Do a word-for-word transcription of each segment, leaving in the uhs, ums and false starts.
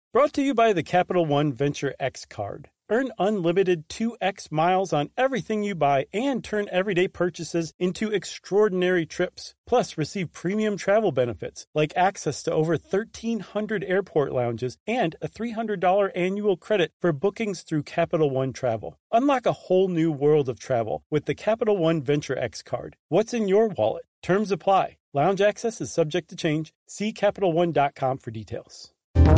Brought to you by the Capital One Venture X card. Earn unlimited two x miles on everything you buy and turn everyday purchases into extraordinary trips. Plus, receive premium travel benefits like access to over thirteen hundred airport lounges and a three hundred dollars annual credit for bookings through Capital One Travel. Unlock a whole new world of travel with the Capital One Venture X card. What's in your wallet? Terms apply. Lounge access is subject to change. See Capital One dot com for details.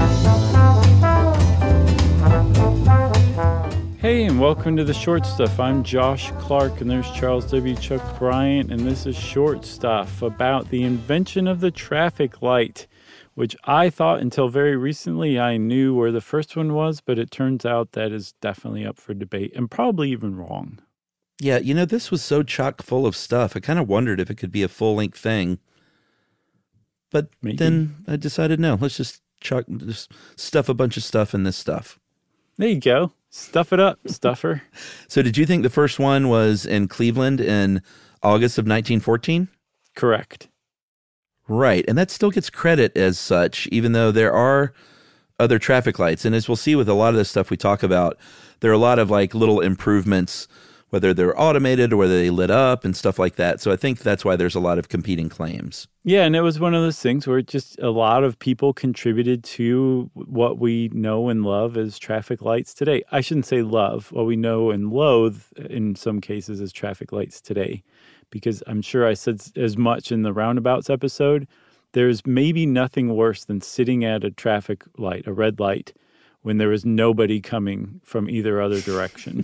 Hey, and welcome to The Short Stuff. I'm Josh Clark, and there's Charles W. Chuck Bryant, and this is Short Stuff about the invention of the traffic light, which I thought until very recently I knew where the first one was, but it turns out that is definitely up for debate and probably even wrong. Yeah, you know, this was so chock full of stuff. I kind of wondered if it could be a full-length thing. But Maybe. Then I decided, no, let's just chuck, just stuff a bunch of stuff in this stuff. There you go. Stuff it up, stuffer. So did you think the first one was in Cleveland in August of nineteen fourteen? Correct. Right, and that still gets credit as such, even though there are other traffic lights. And as we'll see with a lot of this stuff we talk about, there are a lot of like little improvements, whether they're automated or whether they lit up and stuff like that. So I think that's why there's a lot of competing claims. Yeah, and it was one of those things where just a lot of people contributed to what we know and love as traffic lights today. I shouldn't say love, what we know and loathe in some cases as traffic lights today, because I'm sure I said as much in the Roundabouts episode. There's maybe nothing worse than sitting at a traffic light, a red light, when there is nobody coming from either other direction.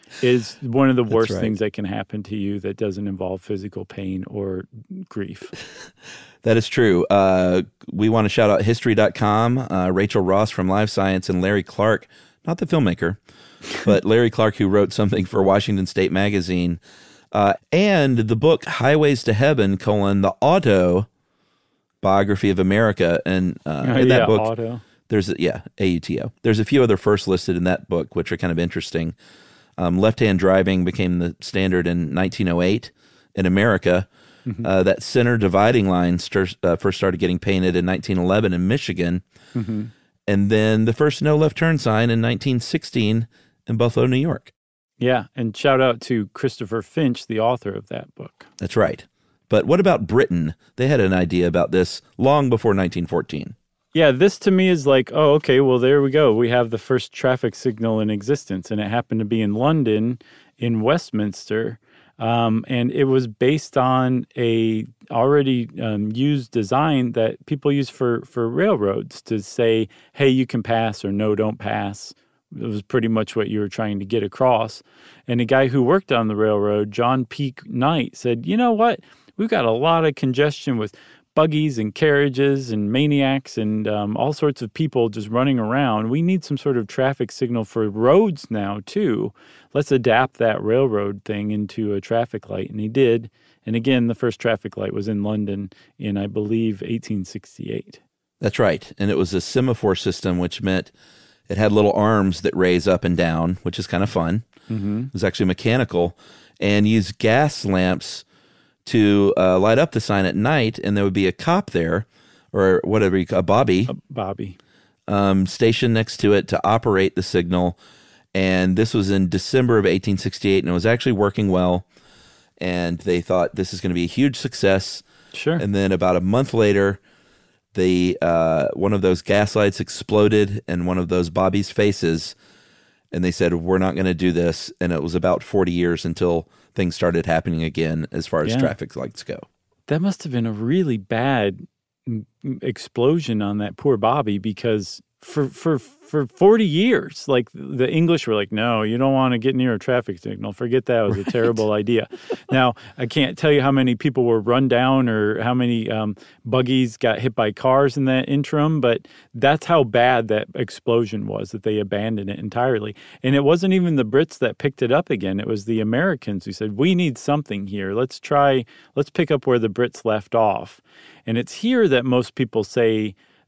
Is one of the worst right. things that can happen to you that doesn't involve physical pain or grief. That is true. Uh, we want to shout out history dot com, uh, Rachel Ross from Live Science, and Larry Clark, not the filmmaker, but Larry Clark, who wrote something for Washington State Magazine, uh, and the book Highways to Heaven, colon, the Auto Biography of America. And uh, oh, in that yeah, book, auto. there's, a, yeah, A U T O. There's a few other firsts listed in that book, which are kind of interesting. Um, left-hand driving became the standard in nineteen oh eight in America. Mm-hmm. Uh, that center dividing line st- uh, first started getting painted in nineteen eleven in Michigan. Mm-hmm. And then the first no left turn sign in nineteen sixteen in Buffalo, New York. Yeah, and shout out to Christopher Finch, the author of that book. That's right. But what about Britain? They had an idea about this long before nineteen fourteen. Yeah, this to me is like, oh, okay, well, there we go. We have the first traffic signal in existence, and it happened to be in London, in Westminster, um, and it was based on a already um, used design that people use for, for railroads to say, hey, you can pass, or no, don't pass. It was pretty much what you were trying to get across. And a guy who worked on the railroad, John P. Knight, said, you know what? We've got a lot of congestion with buggies and carriages and maniacs and um, all sorts of people just running around. We need some sort of traffic signal for roads now, too. Let's adapt that railroad thing into a traffic light. And he did. And again, the first traffic light was in London in, I believe, eighteen sixty-eight. That's right. And it was a semaphore system, which meant it had little arms that raise up and down, which is kind of fun. Mm-hmm. It was actually mechanical, and used gas lamps to uh, light up the sign at night, and there would be a cop there, or whatever, you call, a bobby, a bobby, um, stationed next to it to operate the signal. And this was in December of eighteen sixty-eight, and it was actually working well. And they thought this is going to be a huge success. Sure. And then about a month later, the uh, one of those gas lights exploded in one of those bobbies' faces, and they said, we're not going to do this. And it was about forty years until things started happening again as far as yeah. traffic lights go. That must have been a really bad explosion on that poor Bobby, because for for for forty years, like, the English were like, no, you don't want to get near a traffic signal. Forget that. It was right. a terrible idea. Now, I can't tell you how many people were run down or how many um, buggies got hit by cars in that interim, but that's how bad that explosion was, that they abandoned it entirely. And it wasn't even the Brits that picked it up again. It was the Americans who said, we need something here. Let's try, let's pick up where the Brits left off. And it's here that most people say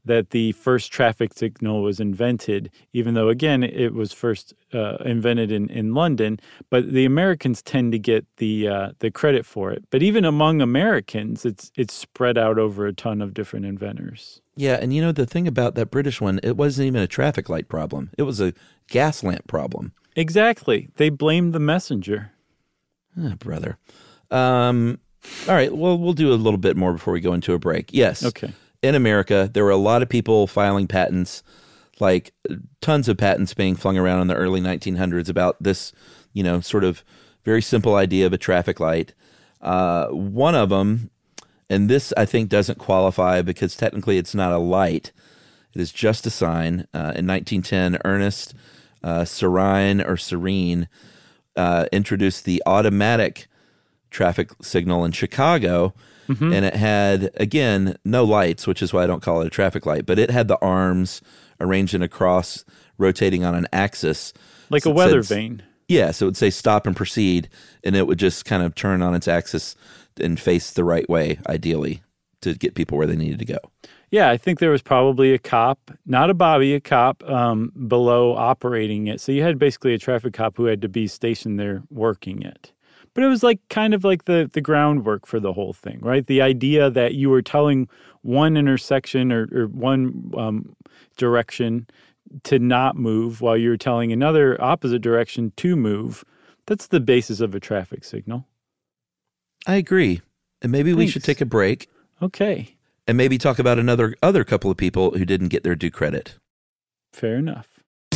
that the first traffic signal was invented, even though, again, it was first uh, invented in, in London. But the Americans tend to get the uh, the credit for it. But even among Americans, it's it's spread out over a ton of different inventors. Yeah, and you know, the thing about that British one, it wasn't even a traffic light problem. It was a gas lamp problem. Exactly. They blamed the messenger. Oh, brother. Um, all right, well, we'll do a little bit more before we go into a break. Yes. Okay. In America, there were a lot of people filing patents, like tons of patents being flung around in the early nineteen hundreds about this, you know, sort of very simple idea of a traffic light. Uh, one of them, and this I think doesn't qualify because technically it's not a light. It is just a sign. Uh, in nineteen ten, Ernest uh, Serine or Serene uh, introduced the automatic traffic signal in Chicago. Mm-hmm. And it had, again, no lights, which is why I don't call it a traffic light, but it had the arms arranged in a cross rotating on an axis. Like so a weather said, vane. Yeah, so it would say stop and proceed, and it would just kind of turn on its axis and face the right way, ideally, to get people where they needed to go. Yeah, I think there was probably a cop, not a bobby, a cop um, below operating it. So you had basically a traffic cop who had to be stationed there working it. But it was like kind of like the, the groundwork for the whole thing, right? The idea that you were telling one intersection or, or one um, direction to not move while you were telling another opposite direction to move. That's the basis of a traffic signal. I agree. And maybe Thanks. we should take a break. Okay. And maybe talk about another other couple of people who didn't get their due credit. Fair enough.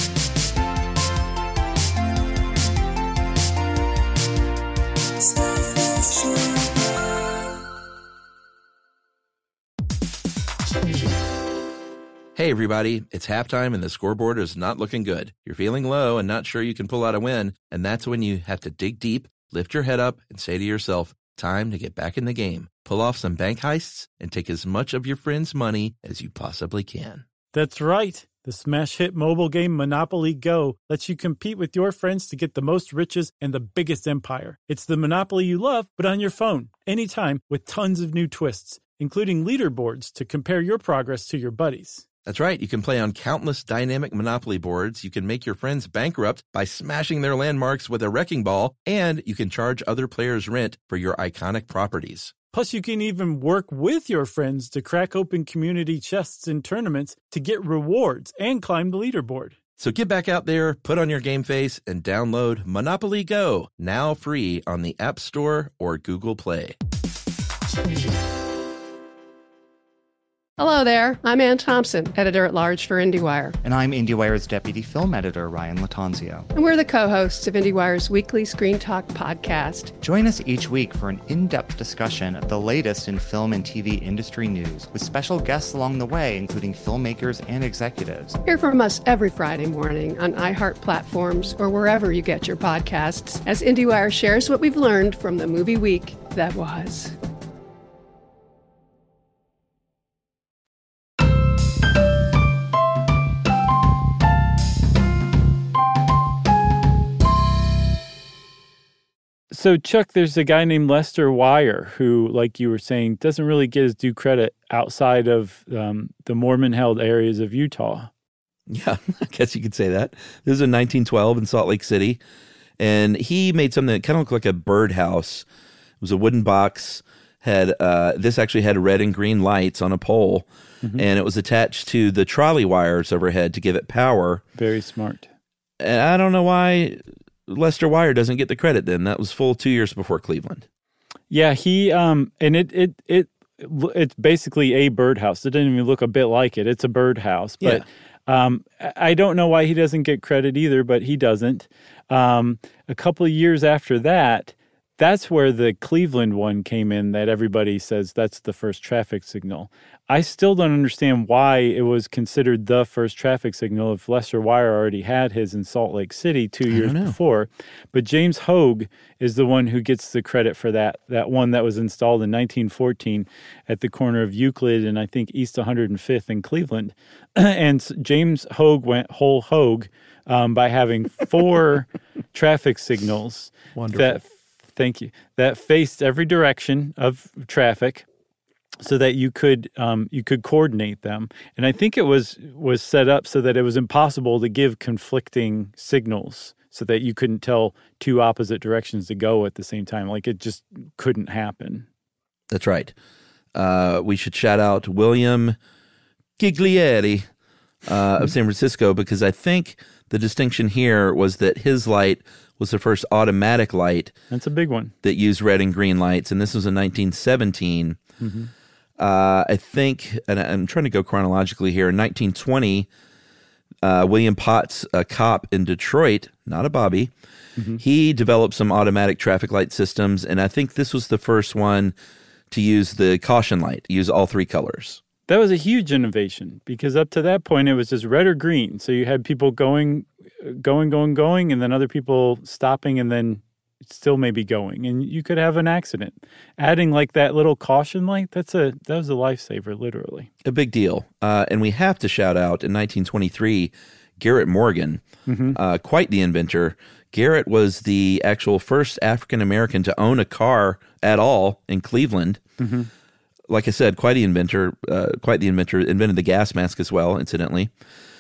Hey, everybody, it's halftime and the scoreboard is not looking good. You're feeling low and not sure you can pull out a win, and that's when you have to dig deep, lift your head up, and say to yourself, time to get back in the game. Pull off some bank heists and take as much of your friends' money as you possibly can. That's right. The smash hit mobile game Monopoly Go lets you compete with your friends to get the most riches and the biggest empire. It's the Monopoly you love, but on your phone, anytime, with tons of new twists, including leaderboards to compare your progress to your buddies. That's right. You can play on countless dynamic Monopoly boards. You can make your friends bankrupt by smashing their landmarks with a wrecking ball, and you can charge other players rent for your iconic properties. Plus, you can even work with your friends to crack open community chests in tournaments to get rewards and climb the leaderboard. So get back out there, put on your game face, and download Monopoly Go, now free on the App Store or Google Play. Hello there, I'm Ann Thompson, editor-at-large for IndieWire. And I'm IndieWire's deputy film editor, Ryan Latanzio. And we're the co-hosts of IndieWire's weekly Screen Talk podcast. Join us each week for an in-depth discussion of the latest in film and T V industry news, with special guests along the way, including filmmakers and executives. Hear from us every Friday morning on iHeart platforms or wherever you get your podcasts, as IndieWire shares what we've learned from the movie week that was. So, Chuck, there's a guy named Lester Wire who, like you were saying, doesn't really get his due credit outside of um, the Mormon-held areas of Utah. Yeah, I guess you could say that. This was in nineteen twelve in Salt Lake City, and he made something that kind of looked like a birdhouse. It was a wooden box, had uh, this actually had red and green lights on a pole, mm-hmm. and it was attached to the trolley wires overhead to give it power. Very smart. And I don't know why Lester Wire doesn't get the credit then. That was full two years before Cleveland. Yeah, he um and it it it it's basically a birdhouse. It didn't even look a bit like it. It's a birdhouse. But yeah. um I don't know why he doesn't get credit either, but he doesn't. Um a couple of years after that, that's where the Cleveland one came in that everybody says that's the first traffic signal. I still don't understand why it was considered the first traffic signal if Lester Wire already had his in Salt Lake City two years before. But James Hogue is the one who gets the credit for that, that one that was installed in nineteen fourteen at the corner of Euclid and I think East one hundred fifth in Cleveland. And James Hogue went whole Hogue um, by having four traffic signals. Wonderful. that Thank you. That faced every direction of traffic. so that you could um, you could coordinate them. And I think it was was set up so that it was impossible to give conflicting signals, so that you couldn't tell two opposite directions to go at the same time. Like, it just couldn't happen. That's right. Uh, we should shout out William Giglieri uh, of San Francisco, because I think the distinction here was that his light was the first automatic light. That's a big one. That used red and green lights, and this was in nineteen seventeen. Mm-hmm. Uh, I think, and I'm trying to go chronologically here, in nineteen twenty, uh, William Potts, a cop in Detroit, not a Bobby, mm-hmm. he developed some automatic traffic light systems, and I think this was the first one to use the caution light, use all three colors. That was a huge innovation, because up to that point, it was just red or green. So you had people going, going, going, going, and then other people stopping and then still maybe going. And you could have an accident. Adding like that little caution light, that's a that was a lifesaver, literally. A big deal. Uh, and we have to shout out, in nineteen twenty-three, Garrett Morgan, mm-hmm. uh, quite the inventor. Garrett was the actual first African-American to own a car at all in Cleveland. Mm-hmm. Like I said, quite the inventor, uh, quite the inventor, invented the gas mask as well, incidentally.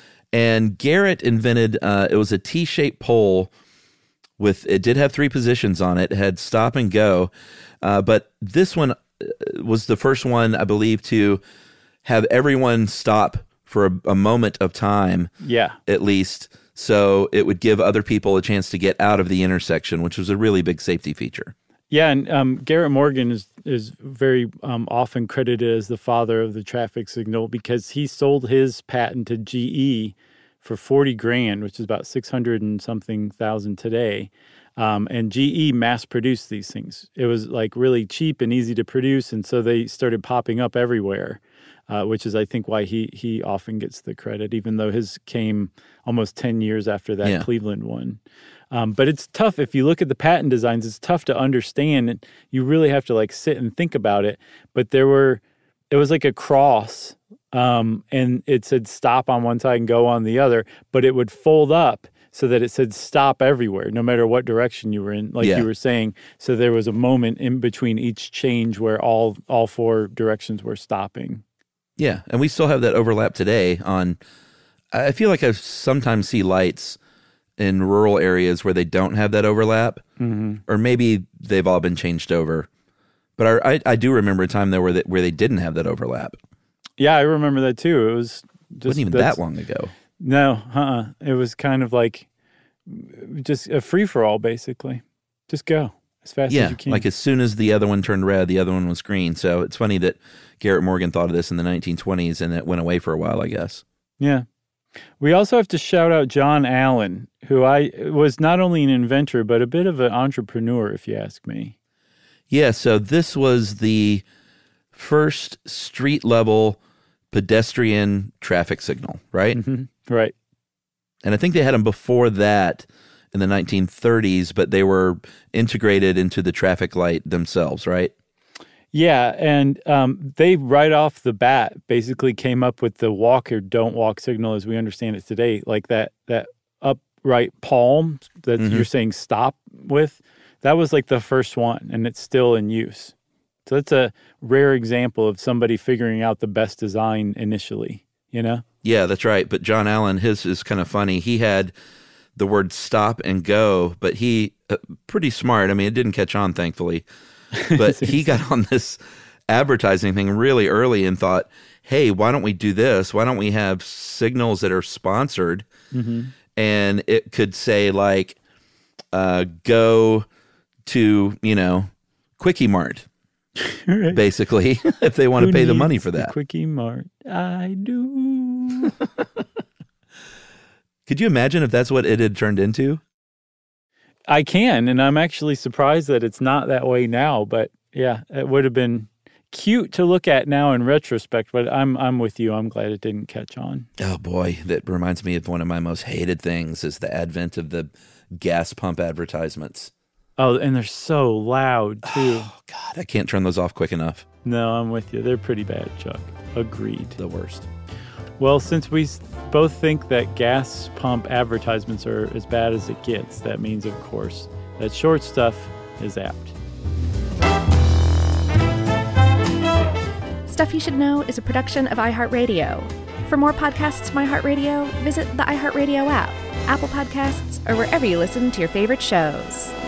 And Garrett invented, uh, it was a T-shaped pole with, it did have three positions on it. It had stop and go. Uh, but this one was the first one, I believe, to have everyone stop for a, a moment of time. Yeah. At least. So it would give other people a chance to get out of the intersection, which was a really big safety feature. Yeah, and um, Garrett Morgan is is very um, often credited as the father of the traffic signal, because he sold his patent to G E for forty grand, which is about six hundred and something thousand today. Um, and G E mass produced these things. It was like really cheap and easy to produce, and so they started popping up everywhere. Uh, which is, I think, why he he often gets the credit, even though his came almost ten years after that yeah. Cleveland one. Um, but it's tough. If you look at the patent designs, it's tough to understand. And you really have to like sit and think about it. But there were, it was like a cross, um, and it said stop on one side and go on the other, but it would fold up so that it said stop everywhere, no matter what direction you were in, like yeah. you were saying. So there was a moment in between each change where all all four directions were stopping. Yeah, and we still have that overlap today on, I feel like I sometimes see lights in rural areas where they don't have that overlap, mm-hmm. or maybe they've all been changed over. But I, I, I do remember a time there where they, where they didn't have that overlap. Yeah, I remember that too. It was just... wasn't even that long ago. No, uh-uh. It was kind of like just a free-for-all, basically. Just go as fast yeah, as you can. Like as soon as the other one turned red, the other one was green. So it's funny that Garrett Morgan thought of this in the nineteen twenties, and it went away for a while, I guess. Yeah. We also have to shout out John Allen, who I was not only an inventor, but a bit of an entrepreneur, if you ask me. Yeah, so this was the first street-level pedestrian traffic signal, right? Mm-hmm. Right. And I think they had them before that in the nineteen thirties, but they were integrated into the traffic light themselves, right? Yeah, and um, they right off the bat basically came up with the walk or don't walk signal as we understand it today, like that that upright palm that mm-hmm. you're saying stop with. That was like the first one, and it's still in use. So that's a rare example of somebody figuring out the best design initially, you know? Yeah, that's right. But John Allen, his is kind of funny. He had the word stop and go, but he, uh, pretty smart. I mean, it didn't catch on, thankfully. But he got on this advertising thing really early and thought, hey, why don't we do this? Why don't we have signals that are sponsored? Mm-hmm. And it could say like, uh, go to, you know, Quickie Mart, right. basically, if they want Who to pay the money for that. Quickie Mart, I do. Could you imagine if that's what it had turned into? I can, and I'm actually surprised that it's not that way now. But yeah, it would have been cute to look at now in retrospect. But I'm I'm with you. I'm glad it didn't catch on. Oh boy, that reminds me of one of my most hated things is the advent of the gas pump advertisements. Oh, and they're so loud too. Oh God, I can't turn those off quick enough. No, I'm with you. They're pretty bad, Chuck. Agreed. The worst. Well, since we both think that gas pump advertisements are as bad as it gets, that means, of course, that short stuff is apt. Stuff You Should Know is a production of iHeartRadio. For more podcasts from iHeartRadio, visit the iHeartRadio app, Apple Podcasts, or wherever you listen to your favorite shows.